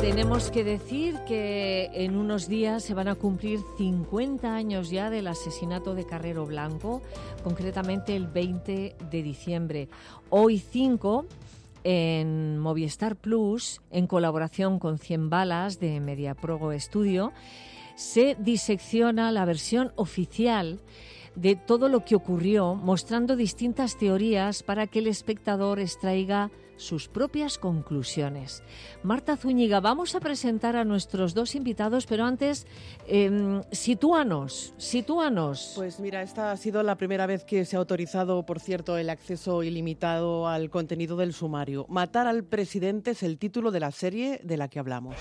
Tenemos que decir que en unos días se van a cumplir 50 años ya del asesinato de Carrero Blanco, concretamente el 20 de diciembre. Hoy 5, en Movistar Plus, en colaboración con 100 Balas de Mediapro Studio, se disecciona la versión oficial de todo lo que ocurrió, mostrando distintas teorías para que el espectador extraiga sus propias conclusiones. Marta Zúñiga, vamos a presentar a nuestros dos invitados, pero antes, sitúanos. Pues mira, esta ha sido la primera vez que se ha autorizado, por cierto, el acceso ilimitado al contenido del sumario. Matar al presidente es el título de la serie de la que hablamos.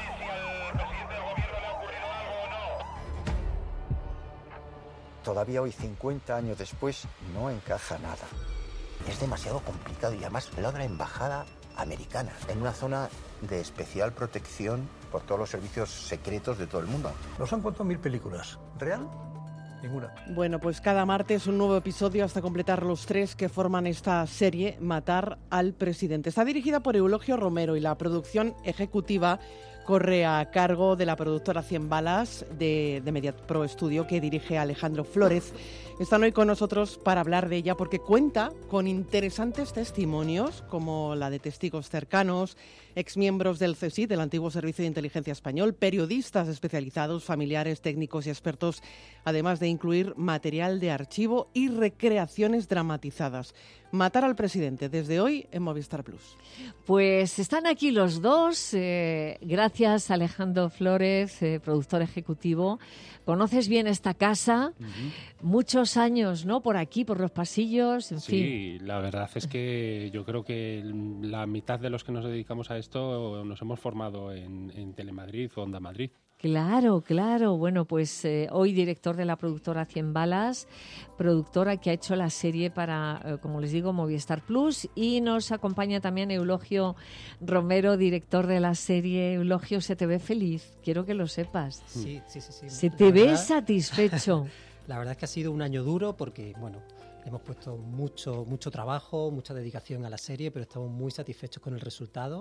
Todavía hoy, 50 años después, no encaja nada. Es demasiado complicado y además lo de la embajada americana, en una zona de especial protección por todos los servicios secretos de todo el mundo. Nos han contado 1000 películas. ¿Real? Ninguna. Bueno, pues cada martes un nuevo episodio hasta completar los 3 que forman esta serie, Matar al presidente. Está dirigida por Eulogio Romero y la producción ejecutiva corre a cargo de la productora 100 Balas de Mediapro Studio, que dirige Alejandro Flórez. Están hoy con nosotros para hablar de ella porque cuenta con interesantes testimonios, como la de testigos cercanos, exmiembros del CSIC, del antiguo Servicio de Inteligencia Español, periodistas especializados, familiares, técnicos y expertos, además de incluir material de archivo y recreaciones dramatizadas. Matar al presidente, desde hoy en Movistar Plus. Pues están aquí los dos. Gracias, Alejandro Flórez, productor ejecutivo. Conoces bien esta casa, muchos años, ¿no? Por aquí, por los pasillos, en fin. Sí, la verdad es que yo creo que la mitad de los que nos dedicamos a esto nos hemos formado en Telemadrid o Onda Madrid. Claro. Bueno, pues hoy director de la productora 100 Balas, productora que ha hecho la serie para, como les digo, Movistar Plus, y nos acompaña también Eulogio Romero, director de la serie. Eulogio, se te ve feliz, quiero que lo sepas. Sí. Se te ve satisfecho. La verdad es que ha sido un año duro porque, bueno, hemos puesto mucho trabajo, mucha dedicación a la serie, pero estamos muy satisfechos con el resultado.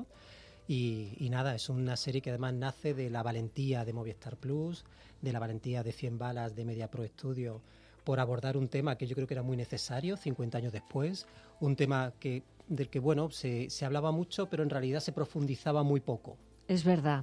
Y nada, es una serie que además nace de la valentía de Movistar Plus, de la valentía de 100 Balas de Mediapro Studio, por abordar un tema que yo creo que era muy necesario 50 años después, un tema del que bueno, se hablaba mucho, pero en realidad se profundizaba muy poco. Es verdad,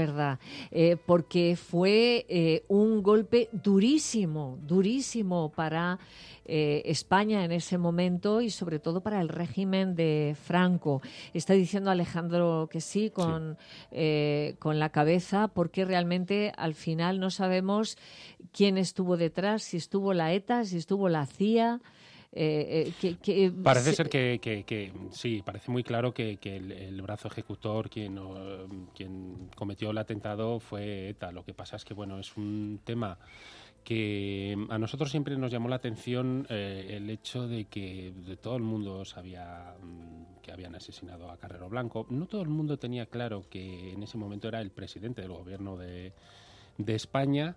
porque fue un golpe durísimo para España en ese momento y sobre todo para el régimen de Franco. Está diciendo Alejandro que sí, con la cabeza, porque realmente al final no sabemos quién estuvo detrás, si estuvo la ETA, si estuvo la CIA. Parece ser que sí, parece muy claro que el brazo ejecutor, quien cometió el atentado, fue ETA. Lo que pasa es que bueno, es un tema que a nosotros siempre nos llamó la atención, el hecho de que de todo el mundo sabía que habían asesinado a Carrero Blanco. No todo el mundo tenía claro que en ese momento era el presidente del gobierno de España,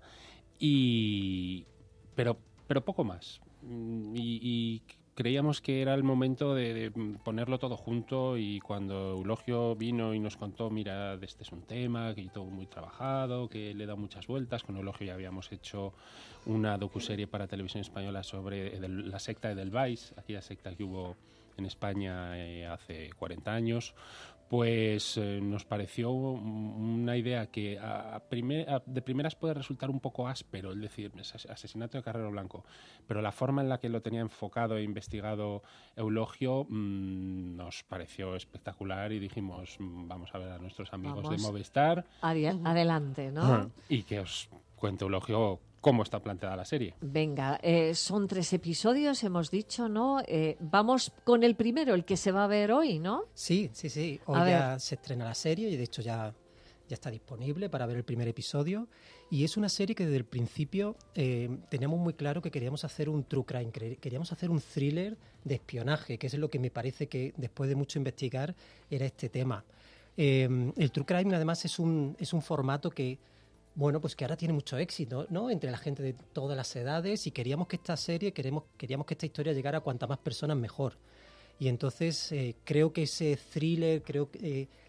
pero poco más. Y creíamos que era el momento de ponerlo todo junto, y cuando Eulogio vino y nos contó, mira, este es un tema que todo muy trabajado, que le da muchas vueltas. Con Eulogio ya habíamos hecho una docuserie para Televisión Española sobre la secta de Edelweiss, aquella secta que hubo en España hace 40 años. Pues nos pareció una idea que de primeras puede resultar un poco áspero, es decir, asesinato de Carrero Blanco, pero la forma en la que lo tenía enfocado e investigado Eulogio nos pareció espectacular, y dijimos, vamos a ver a nuestros amigos de Movistar. Adelante, ¿no? Y que os cuente Eulogio cómo está planteada la serie. Venga, son 3 episodios, hemos dicho, ¿no? Vamos con el primero, el que se va a ver hoy, ¿no? Sí. Hoy ya se estrena la serie y de hecho ya está disponible para ver el primer episodio. Y es una serie que desde el principio teníamos muy claro que queríamos hacer un true crime, queríamos hacer un thriller de espionaje, que es lo que me parece que después de mucho investigar era este tema. El true crime además es un formato que bueno, pues que ahora tiene mucho éxito, ¿no? Entre la gente de todas las edades, y queríamos que esta serie, queríamos que esta historia llegara a cuantas más personas mejor. Y entonces creo que ese thriller,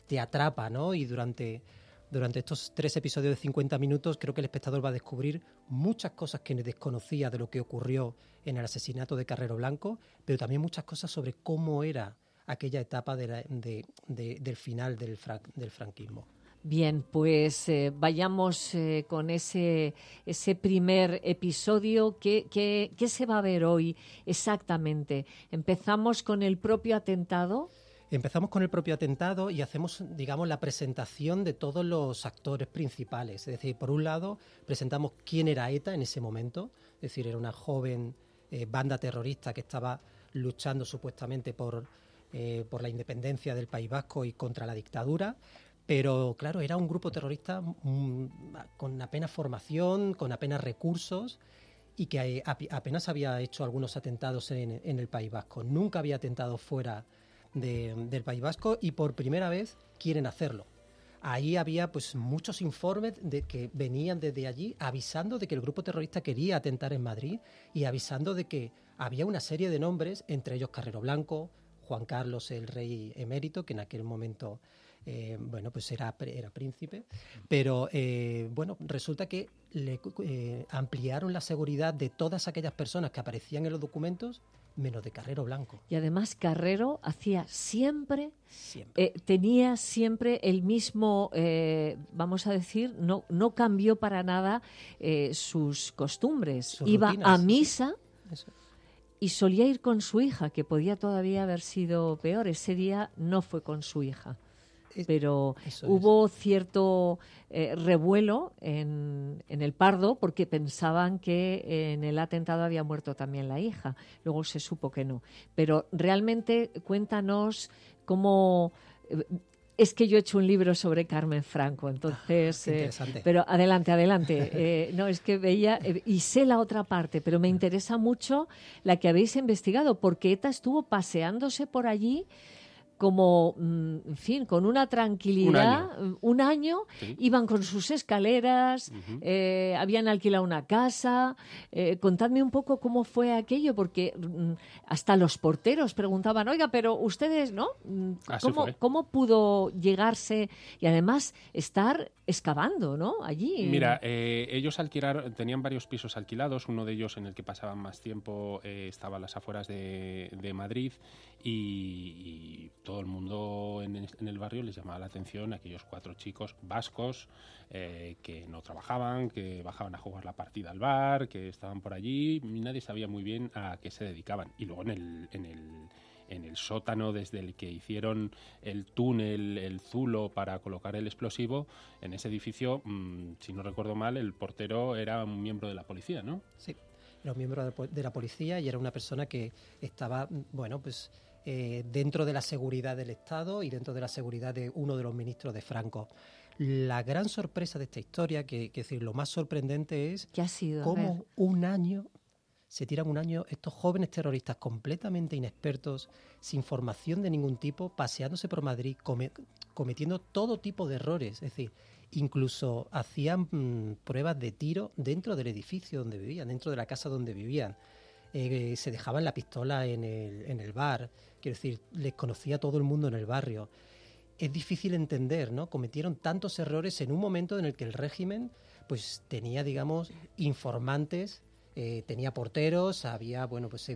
te atrapa, ¿no? Y durante estos 3 episodios de 50 minutos creo que el espectador va a descubrir muchas cosas que desconocía de lo que ocurrió en el asesinato de Carrero Blanco, pero también muchas cosas sobre cómo era aquella etapa del final del franquismo. Bien, pues vayamos con ese primer episodio. ¿Qué se va a ver hoy exactamente? ¿Empezamos con el propio atentado? Empezamos con el propio atentado y hacemos, digamos, la presentación de todos los actores principales. Es decir, por un lado, presentamos quién era ETA en ese momento. Es decir, era una joven banda terrorista que estaba luchando supuestamente por la independencia del País Vasco y contra la dictadura. Pero, claro, era un grupo terrorista con apenas formación, con apenas recursos y que apenas había hecho algunos atentados en el País Vasco. Nunca había atentado fuera del País Vasco y por primera vez quieren hacerlo. Ahí había pues muchos informes de que venían desde allí avisando de que el grupo terrorista quería atentar en Madrid y avisando de que había una serie de nombres, entre ellos Carrero Blanco, Juan Carlos, el rey emérito, que en aquel momento pues era príncipe, pero resulta que ampliaron la seguridad de todas aquellas personas que aparecían en los documentos, menos de Carrero Blanco. Y además Carrero hacía tenía siempre el mismo, vamos a decir, no cambió para nada sus costumbres. Iba rutinas, a misa. Sí. Y solía ir con su hija, que podía todavía haber sido peor. Ese día no fue con su hija. Pero hubo cierto revuelo en el Pardo porque pensaban que en el atentado había muerto también la hija. Luego se supo que no. Pero realmente cuéntanos cómo... Es que yo he hecho un libro sobre Carmen Franco, entonces... pero adelante. No, es que veía... y sé la otra parte, pero me interesa mucho la que habéis investigado, porque ETA estuvo paseándose por allí como, en fin, con una tranquilidad, un año sí. Iban con sus escaleras, habían alquilado una casa. Contadme un poco cómo fue aquello, porque hasta los porteros preguntaban, oiga, pero ustedes, ¿no? ¿Cómo pudo llegarse y además estar excavando, ¿no? Allí. Mira, ellos tenían varios pisos alquilados, uno de ellos en el que pasaban más tiempo estaba a las afueras de Madrid y todo el mundo en el barrio les llamaba la atención a aquellos 4 chicos vascos que no trabajaban, que bajaban a jugar la partida al bar, que estaban por allí y nadie sabía muy bien a qué se dedicaban. Y luego en el sótano desde el que hicieron el túnel, el zulo para colocar el explosivo, en ese edificio, si no recuerdo mal, el portero era un miembro de la policía, ¿no? Sí, era un miembro de la policía y era una persona que estaba, dentro de la seguridad del Estado y dentro de la seguridad de uno de los ministros de Franco. La gran sorpresa de esta historia, lo más sorprendente es cómo se tiran un año estos jóvenes terroristas completamente inexpertos, sin formación de ningún tipo, paseándose por Madrid, cometiendo todo tipo de errores. Es decir, incluso hacían pruebas de tiro dentro del edificio donde vivían, dentro de la casa donde vivían. Se dejaban la pistola en el bar. Quiero decir, les conocía todo el mundo en el barrio. Es difícil entender, ¿no? Cometieron tantos errores en un momento en el que el régimen pues tenía, digamos, informantes, tenía porteros, había,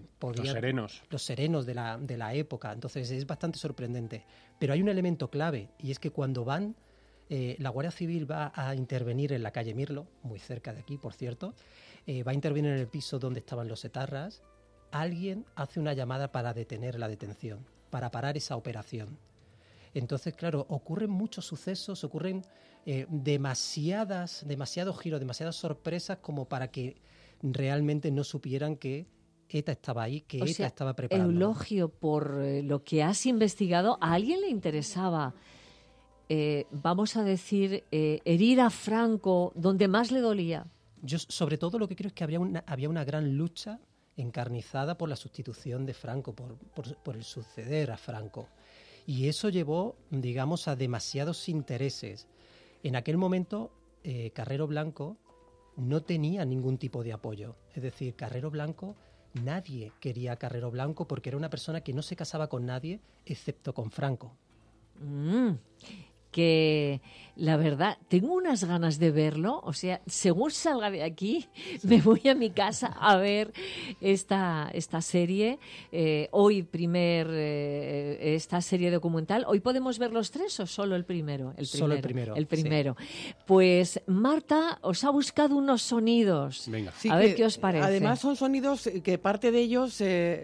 los serenos de la época. Entonces es bastante sorprendente. Pero hay un elemento clave, y es que cuando la Guardia Civil va a intervenir en la calle Mirlo, muy cerca de aquí, por cierto, va a intervenir en el piso donde estaban los etarras. Alguien hace una llamada para detener la detención, para parar esa operación. Entonces, claro, ocurren muchos sucesos, ocurren demasiados giros, demasiadas sorpresas como para que realmente no supieran que ETA estaba ahí, que ETA estaba preparando. Eulogio, por lo que has investigado, ¿a alguien le interesaba, vamos a decir, herir a Franco donde más le dolía? Yo sobre todo lo que creo es que había una gran lucha encarnizada por la sustitución de Franco, por el suceder a Franco. Y eso llevó, digamos, a demasiados intereses. En aquel momento, Carrero Blanco no tenía ningún tipo de apoyo. Es decir, Carrero Blanco, nadie quería a Carrero Blanco porque era una persona que no se casaba con nadie excepto con Franco. Que la verdad, tengo unas ganas de verlo. O sea, según salga de aquí, me voy a mi casa a ver esta serie. Hoy esta serie documental. ¿Hoy podemos ver los tres o solo el primero? Solo el primero. El primero. Sí. Pues Marta os ha buscado unos sonidos. Venga. Sí, a ver qué os parece. Además son sonidos que parte de ellos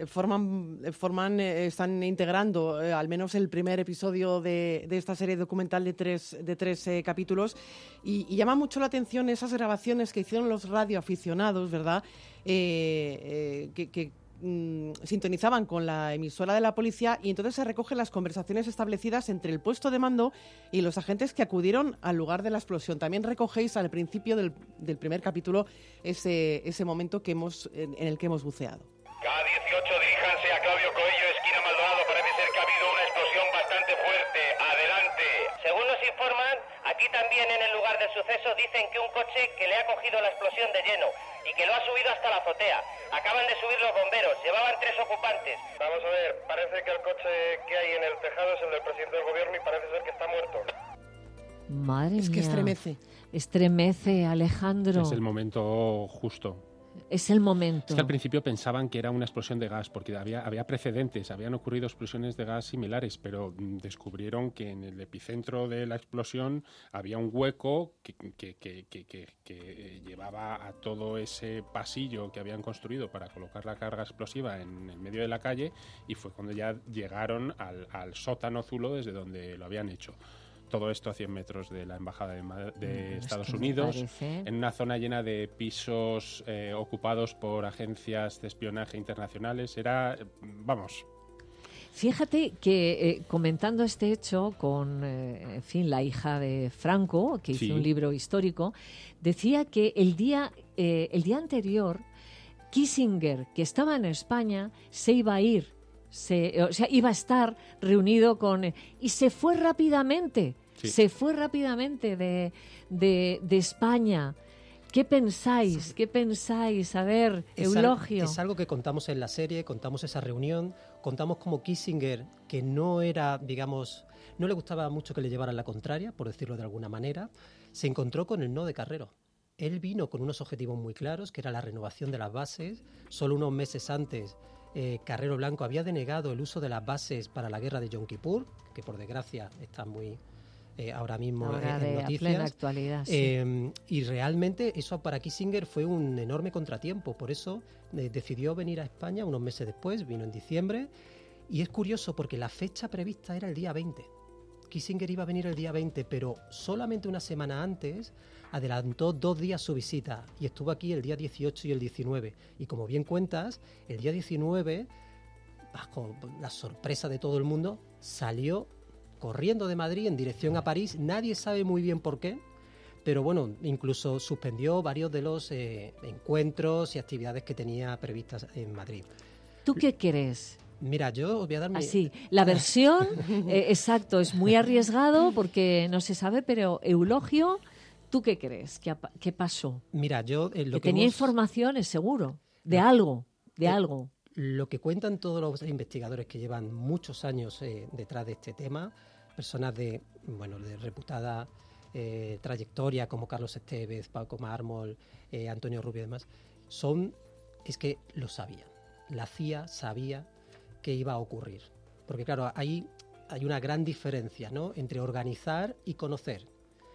están integrando al menos el primer episodio de esta serie documental de tres capítulos y llama mucho la atención esas grabaciones que hicieron los radioaficionados, ¿verdad? Que sintonizaban con la emisora de la policía y entonces se recogen las conversaciones establecidas entre el puesto de mando y los agentes que acudieron al lugar de la explosión. También recogéis al principio del primer capítulo ese momento en el que hemos buceado. K-18, diríjanse a Claudio Coello, esquina Maldonado. Parece ser que ha habido una explosión bastante fuerte. Adelante. Según nos informan, aquí también en el lugar del suceso dicen que un coche que le ha cogido la explosión de lleno y que lo ha subido hasta la azotea. Acaban de subir los bomberos, llevaban 3 ocupantes. Vamos a ver, parece que el coche que hay en el tejado es el del presidente del gobierno y parece ser que está muerto. Madre mía. Es que estremece. Estremece, Alejandro. Es el momento justo. Es el momento. Es que al principio pensaban que era una explosión de gas, porque había precedentes, habían ocurrido explosiones de gas similares, pero descubrieron que en el epicentro de la explosión había un hueco que llevaba a todo ese pasillo que habían construido para colocar la carga explosiva en el medio de la calle, y fue cuando ya llegaron al sótano Zulo desde donde lo habían hecho. Todo esto a 100 metros de la Embajada de Estados Unidos, en una zona llena de pisos ocupados por agencias de espionaje internacionales. Era, vamos... Fíjate que comentando este hecho con, la hija de Franco, que hizo un libro histórico, decía que el día anterior, Kissinger, que estaba en España, se iba a ir. Iba a estar reunido y se fue rápidamente. Sí. Se fue rápidamente de España. ¿Qué pensáis? ¿Qué pensáis? A ver, Eulogio. Es algo que contamos en la serie, contamos esa reunión, contamos como Kissinger, que no era, digamos, no le gustaba mucho que le llevaran la contraria, por decirlo de alguna manera, se encontró con el no de Carrero. Él vino con unos objetivos muy claros, que era la renovación de las bases. Solo unos meses antes, Carrero Blanco había denegado el uso de las bases para la guerra de Yom Kippur, que por desgracia está muy ahora mismo en noticias. A plena actualidad, sí. Y realmente eso para Kissinger fue un enorme contratiempo. Por eso decidió venir a España unos meses después, vino en diciembre. Y es curioso porque la fecha prevista era el día 20. Kissinger iba a venir el día 20, pero solamente una semana antes adelantó 2 días su visita y estuvo aquí el día 18 y el 19. Y como bien cuentas, el día 19, bajo la sorpresa de todo el mundo, salió corriendo de Madrid en dirección a París. Nadie sabe muy bien por qué, pero bueno, incluso suspendió varios de los encuentros y actividades que tenía previstas en Madrid. ¿Tú qué crees? Mira, yo os voy a dar Así, la versión, exacto, es muy arriesgado porque no se sabe, pero Eulogio, ¿tú qué crees? ¿Qué pasó? Mira, yo lo que tenía informaciones, seguro, de algo. Lo que cuentan todos los investigadores que llevan muchos años detrás de este tema, personas de reputada trayectoria como Carlos Estévez, Paco Mármol, Antonio Rubio y demás, es que lo sabían. La CIA sabía que iba a ocurrir. Porque claro, hay una gran diferencia, ¿no?, entre organizar y conocer.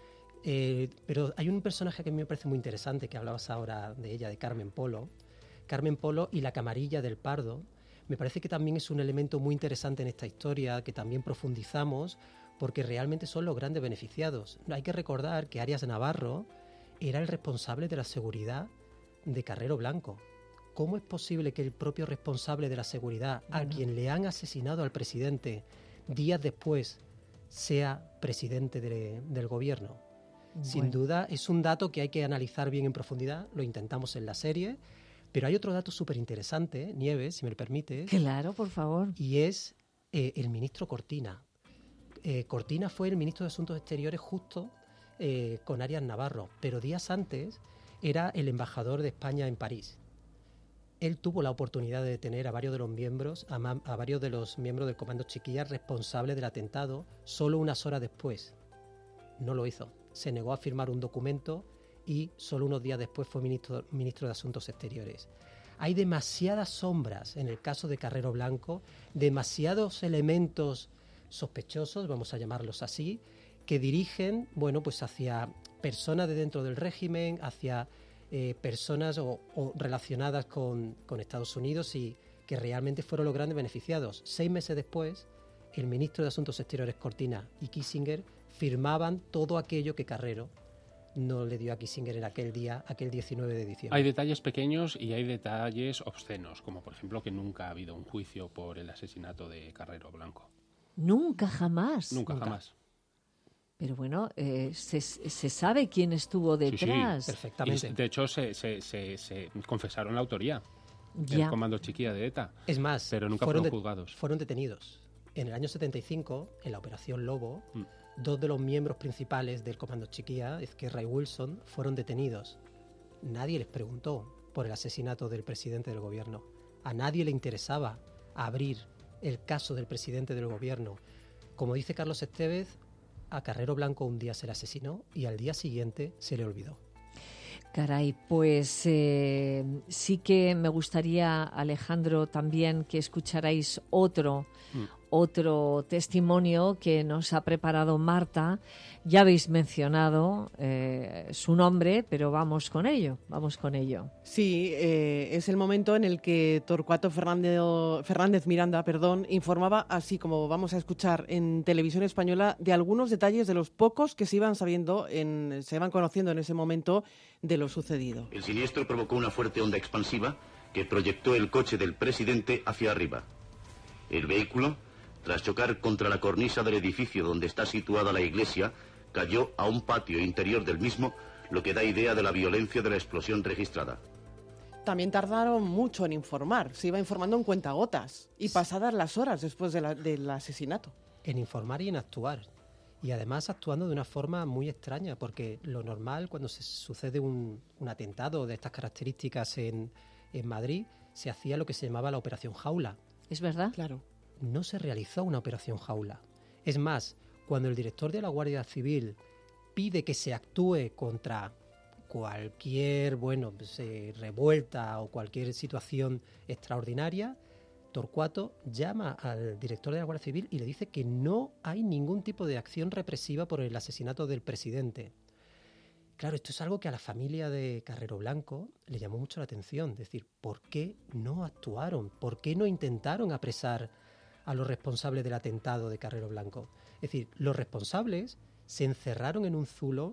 Pero hay un personaje que a mí me parece muy interesante, que hablabas ahora de ella, de Carmen Polo. Carmen Polo y la camarilla del Pardo, me parece que también es un elemento muy interesante en esta historia, que también profundizamos, porque realmente son los grandes beneficiados. Hay que recordar que Arias Navarro era el responsable de la seguridad de Carrero Blanco. ¿Cómo es posible que el propio responsable de la seguridad, a quien le han asesinado al presidente días después, sea presidente del gobierno? Sin duda es un dato que hay que analizar bien en profundidad, lo intentamos en la serie, pero hay otro dato súper interesante, Nieves, si me lo permites. Claro, por favor. Y es el ministro Cortina. Cortina fue el ministro de Asuntos Exteriores justo con Arias Navarro, pero días antes era el embajador de España en París. él tuvo la oportunidad de detener a varios de los miembros, a varios de los miembros del Comando Chiquilla responsables del atentado solo unas horas después. No lo hizo. Se negó a firmar un documento y solo unos días después fue ministro de Asuntos Exteriores. Hay demasiadas sombras en el caso de Carrero Blanco, demasiados elementos sospechosos, vamos a llamarlos así, que dirigen, bueno, pues hacia personas de dentro del régimen, hacia personas o relacionadas con Estados Unidos y que realmente fueron los grandes beneficiados. 6 meses después, el ministro de Asuntos Exteriores Cortina y Kissinger firmaban todo aquello que Carrero no le dio a Kissinger en aquel día, aquel 19 de diciembre. Hay detalles pequeños y hay detalles obscenos, como por ejemplo que nunca ha habido un juicio por el asesinato de Carrero Blanco. Nunca, jamás. Nunca. Jamás. Pero bueno, se sabe quién estuvo detrás. Sí, perfectamente. Y de hecho, se confesaron la autoría del Comando Chiquilla de ETA. Es más, pero nunca fueron juzgados. Fueron detenidos. En el año 75, en la Operación Lobo, 2 de los miembros principales del Comando Chiquilla, Ezquerra y Wilson, fueron detenidos. Nadie les preguntó por el asesinato del presidente del gobierno. A nadie le interesaba abrir el caso del presidente del gobierno. Como dice Carlos Estévez, a Carrero Blanco un día se le asesinó y al día siguiente se le olvidó. Caray, pues sí que me gustaría, Alejandro, también que escucharais otro testimonio que nos ha preparado Marta. Ya habéis mencionado su nombre, pero vamos con ello. Sí, es el momento en el que Torcuato Fernández Miranda, informaba, así como vamos a escuchar en Televisión Española, de algunos detalles de los pocos que se iban conociendo en ese momento de lo sucedido. El siniestro provocó una fuerte onda expansiva que proyectó el coche del presidente hacia arriba. El vehículo, tras chocar contra la cornisa del edificio donde está situada la iglesia, cayó a un patio interior del mismo, lo que da idea de la violencia de la explosión registrada. También tardaron mucho en informar, se iba informando en cuentagotas y pasadas las horas después del asesinato. En informar y en actuar. Y además actuando de una forma muy extraña, porque lo normal cuando se sucede un atentado de estas características en Madrid, se hacía lo que se llamaba la Operación Jaula. ¿Es verdad? Claro. No se realizó una Operación Jaula. Es más, cuando el director de la Guardia Civil pide que se actúe contra cualquier revuelta o cualquier situación extraordinaria, Torcuato llama al director de la Guardia Civil y le dice que no hay ningún tipo de acción represiva por el asesinato del presidente. Claro, esto es algo que a la familia de Carrero Blanco le llamó mucho la atención. Es decir, ¿por qué no actuaron? ¿Por qué no intentaron apresar a los responsables del atentado de Carrero Blanco? Es decir, los responsables se encerraron en un zulo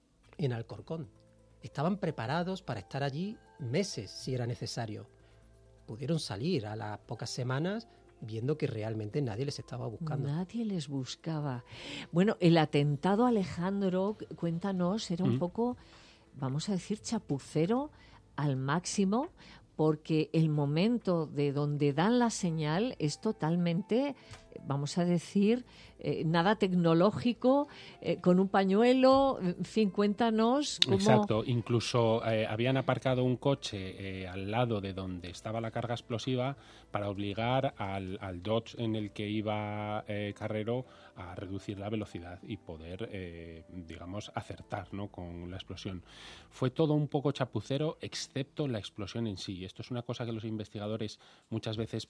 en Alcorcón. Estaban preparados para estar allí meses si era necesario. Pudieron salir a las pocas semanas viendo que realmente nadie les estaba buscando. Nadie les buscaba. Bueno, el atentado, Alejandro, cuéntanos, era un poco, vamos a decir, chapucero al máximo, porque el momento de donde dan la señal es totalmente, vamos a decir, nada tecnológico, con un pañuelo, en fin, cuéntanos cómo... Exacto, incluso habían aparcado un coche al lado de donde estaba la carga explosiva para obligar al Dodge en el que iba Carrero a reducir la velocidad y poder, digamos, acertar, ¿no?, con la explosión. Fue todo un poco chapucero, excepto la explosión en sí. Esto es una cosa que los investigadores muchas veces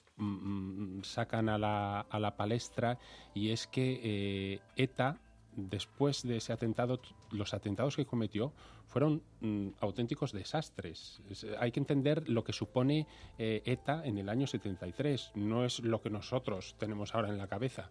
sacan a la palestra, y es que ETA, después de ese atentado, los atentados que cometió fueron auténticos desastres. Hay que entender lo que supone ETA en el año 73. No es lo que nosotros tenemos ahora en la cabeza.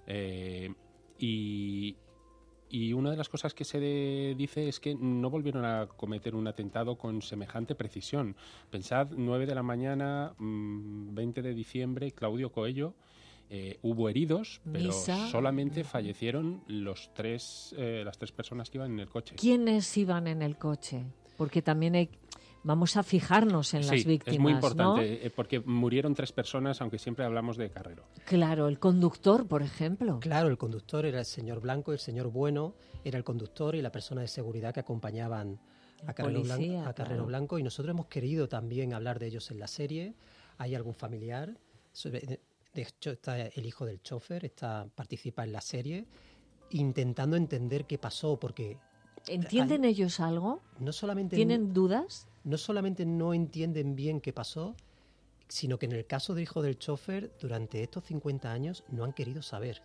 Y una de las cosas que se dice es que no volvieron a cometer un atentado con semejante precisión. Pensad, 9 de la mañana, 20 de diciembre, Claudio Coello. Hubo heridos, pero solamente fallecieron las tres personas que iban en el coche. ¿Quiénes iban en el coche? Porque también vamos a fijarnos en las víctimas. Es muy importante, ¿no? Porque murieron 3 personas, aunque siempre hablamos de Carrero. Claro, el conductor, por ejemplo. Claro, el conductor era el señor Blanco, el señor Bueno era el conductor y la persona de seguridad que acompañaban a Carrero Blanco, y nosotros hemos querido también hablar de ellos en la serie. Hay algún familiar, de hecho está el hijo del chofer, participa en la serie, intentando entender qué pasó, porque... ¿Entienden ellos algo? No solamente ¿Tienen dudas? No solamente no entienden bien qué pasó, sino que en el caso del hijo del chofer, durante estos 50 años no han querido saber.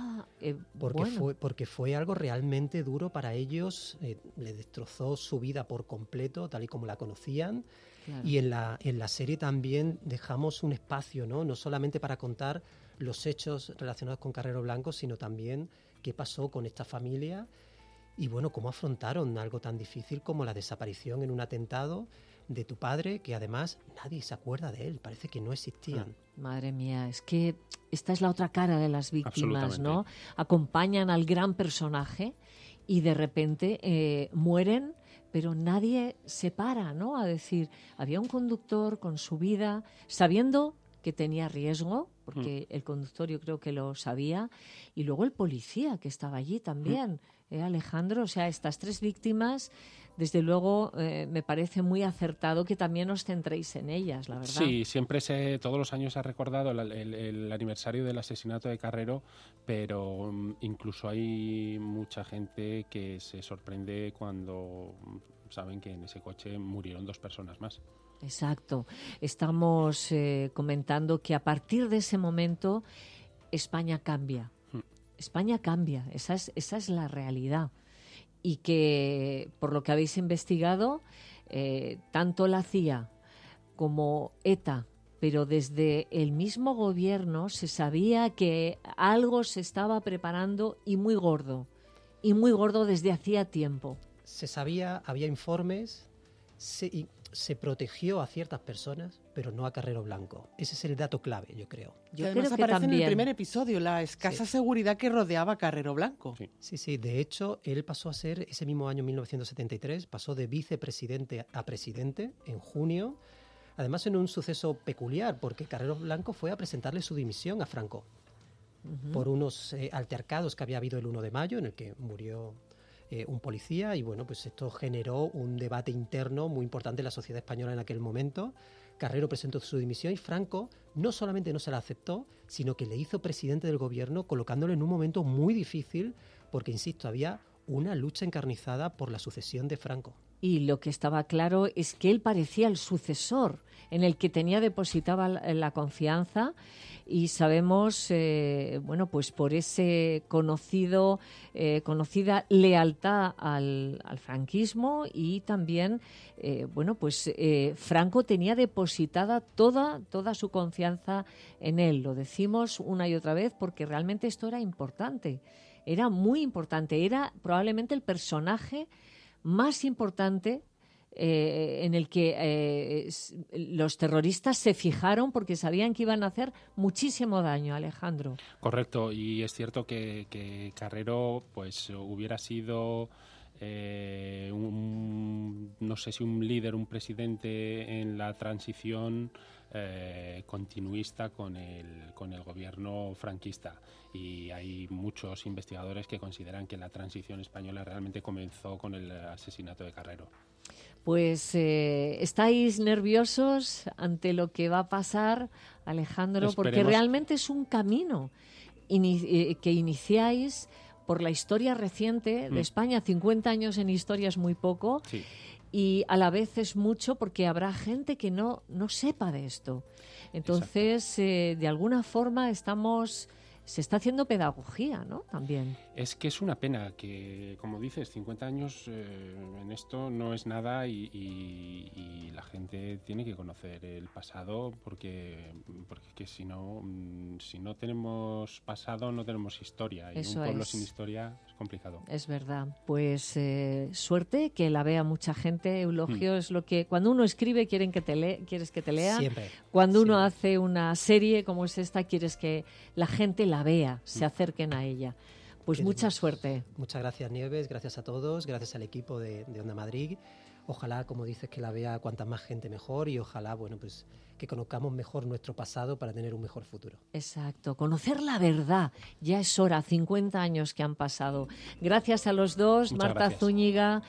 Porque fue algo realmente duro para ellos, le destrozó su vida por completo, tal y como la conocían. Claro. Y en la serie también dejamos un espacio, no solamente para contar los hechos relacionados con Carrero Blanco, sino también qué pasó con esta familia y bueno, cómo afrontaron algo tan difícil como la desaparición en un atentado de tu padre, que además nadie se acuerda de él, parece que no existían. Madre mía, es que esta es la otra cara de las víctimas, ¿no? Acompañan al gran personaje y de repente mueren, pero nadie se para, ¿no? A decir, había un conductor con su vida, sabiendo que tenía riesgo, porque el conductor yo creo que lo sabía, y luego el policía que estaba allí también, Alejandro. O sea, estas tres víctimas, desde luego, me parece muy acertado que también os centréis en ellas, la verdad. Sí, siempre todos los años se ha recordado el aniversario del asesinato de Carrero, pero incluso hay mucha gente que se sorprende cuando saben que en ese coche murieron 2 personas más. Exacto. Estamos comentando que a partir de ese momento España cambia. España cambia, esa es la realidad. Y que, por lo que habéis investigado, tanto la CIA como ETA, pero desde el mismo gobierno se sabía que algo se estaba preparando y muy gordo desde hacía tiempo. Se sabía, había informes, se protegió a ciertas personas, pero no a Carrero Blanco. Ese es el dato clave, yo creo. Yo además creo que aparece también en el primer episodio la escasa seguridad que rodeaba a Carrero Blanco. Sí. De hecho, él pasó a ser, ese mismo año 1973, pasó de vicepresidente a presidente en junio. Además, en un suceso peculiar, porque Carrero Blanco fue a presentarle su dimisión a Franco por unos altercados que había habido el 1 de mayo, en el que murió un policía, y bueno, pues esto generó un debate interno muy importante en la sociedad española en aquel momento. Carrero presentó su dimisión y Franco no solamente no se la aceptó, sino que le hizo presidente del gobierno, colocándolo en un momento muy difícil, porque, insisto, había una lucha encarnizada por la sucesión de Franco. Y lo que estaba claro es que él parecía el sucesor en el que tenía depositada la confianza, y sabemos, bueno, pues por ese conocida lealtad al franquismo, y también, bueno, pues Franco tenía depositada toda su confianza en él. Lo decimos una y otra vez porque realmente esto era importante, era muy importante, era probablemente el personaje más importante en el que los terroristas se fijaron, porque sabían que iban a hacer muchísimo daño, Alejandro. Correcto, y es cierto que Carrero pues hubiera sido no sé si un líder, un presidente en la transición continuista con el gobierno franquista, y hay muchos investigadores que consideran que la transición española realmente comenzó con el asesinato de Carrero. Pues estáis nerviosos ante lo que va a pasar, Alejandro. Esperemos. Porque realmente es un camino que iniciáis por la historia reciente de España. 50 años en historia es muy poco. Sí. Y a la vez es mucho porque habrá gente que no sepa de esto. Entonces, de alguna forma se está haciendo pedagogía, ¿no? También. Es que es una pena que, como dices, 50 años en esto no es nada, y la gente tiene que conocer el pasado, porque que si no tenemos pasado no tenemos historia, y eso un pueblo sin historia es complicado. Es verdad. Pues suerte, que la vea mucha gente, Eulogio. Es lo que cuando uno escribe quieres que te lean. Siempre. Cuando uno hace una serie como es esta, quieres que la gente la vea, se acerquen a ella. Pues mucha suerte. Muchas gracias, Nieves, gracias a todos, gracias al equipo de Onda Madrid. Ojalá, como dices, que la vea cuanta más gente mejor, y ojalá, bueno, pues que conozcamos mejor nuestro pasado para tener un mejor futuro. Exacto, conocer la verdad. Ya es hora, 50 años que han pasado. Gracias a los dos, Muchas Marta gracias. Zúñiga